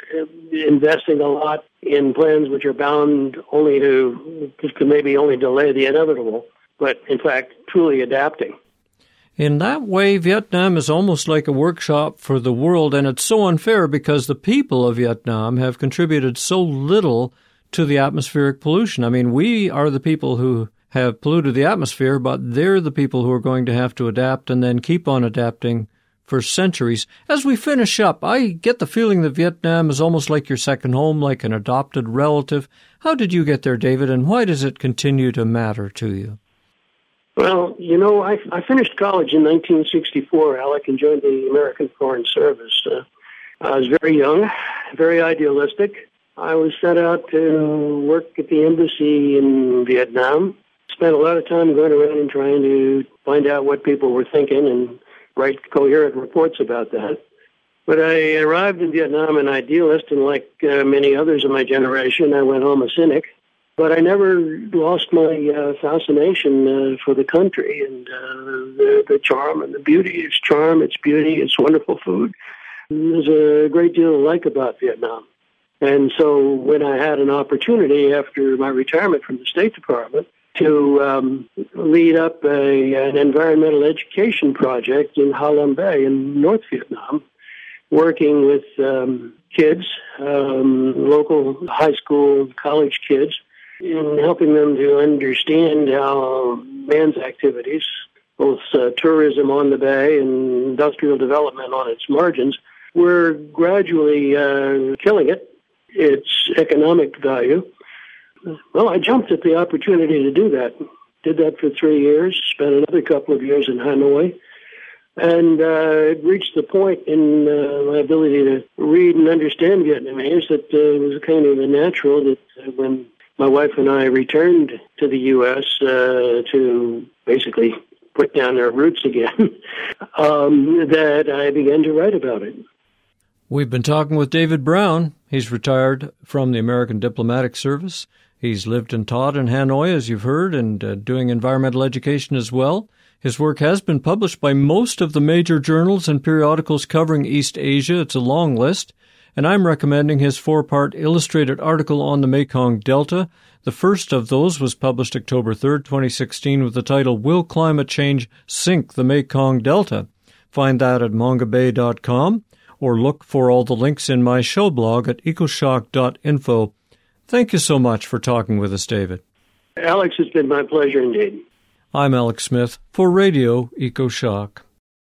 investing a lot in plans which are bound only to, to maybe only delay the inevitable, but in fact truly adapting. In that way, Vietnam is almost like a workshop for the world, and it's so unfair because the people of Vietnam have contributed so little to the atmospheric pollution. I mean, we are the people who have polluted the atmosphere, but they're the people who are going to have to adapt and then keep on adapting for centuries. As we finish up, I get the feeling that Vietnam is almost like your second home, like an adopted relative. How did you get there, David, and why does it continue to matter to you? Well, you know, I, I finished college in nineteen sixty-four, Alec, and joined the American Foreign Service. Uh, I was very young, very idealistic. I was sent out to work at the embassy in Vietnam. Spent a lot of time going around and trying to find out what people were thinking and write coherent reports about that. But I arrived in Vietnam an idealist, and like uh, many others of my generation, I went home a cynic. But I never lost my uh, fascination uh, for the country and uh, the, the charm and the beauty. Its charm, its beauty, its wonderful food. There's a great deal to like about Vietnam. And so when I had an opportunity after my retirement from the State Department to um, lead up a, an environmental education project in Ha Long Bay in North Vietnam, working with um, kids, um, local high school, college kids, in helping them to understand how man's activities, both uh, tourism on the bay and industrial development on its margins, were gradually uh, killing it, its economic value. Well, I jumped at the opportunity to do that. Did that for three years, spent another couple of years in Hanoi, and uh, it reached the point in uh, my ability to read and understand Vietnamese that uh, it was kind of a natural that uh, when my wife and I returned to the U S uh, to basically put down our roots again, um, that I began to write about it. We've been talking with David Brown. He's retired from the American Diplomatic Service. He's lived and taught in Hanoi, as you've heard, and uh, doing environmental education as well. His work has been published by most of the major journals and periodicals covering East Asia. It's a long list. And I'm recommending his four-part illustrated article on the Mekong Delta. The first of those was published October third, twenty sixteen, with the title, Will Climate Change Sink the Mekong Delta? Find that at mongabay dot com, or look for all the links in my show blog at ecoshock dot info. Thank you so much for talking with us, David. Alex, it's been my pleasure indeed. I'm Alex Smith for Radio EcoShock.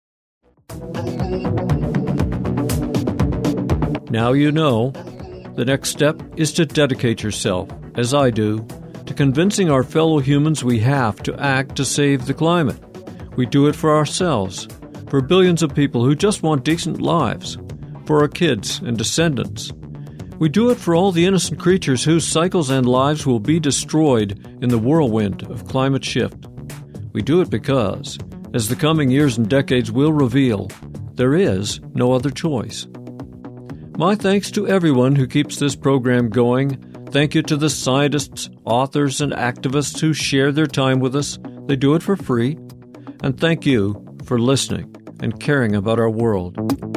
Now you know. The next step is to dedicate yourself, as I do, to convincing our fellow humans we have to act to save the climate. We do it for ourselves, for billions of people who just want decent lives, for our kids and descendants. We do it for all the innocent creatures whose cycles and lives will be destroyed in the whirlwind of climate shift. We do it because, as the coming years and decades will reveal, there is no other choice. My thanks to everyone who keeps this program going. Thank you to the scientists, authors, and activists who share their time with us. They do it for free. And thank you for listening and caring about our world.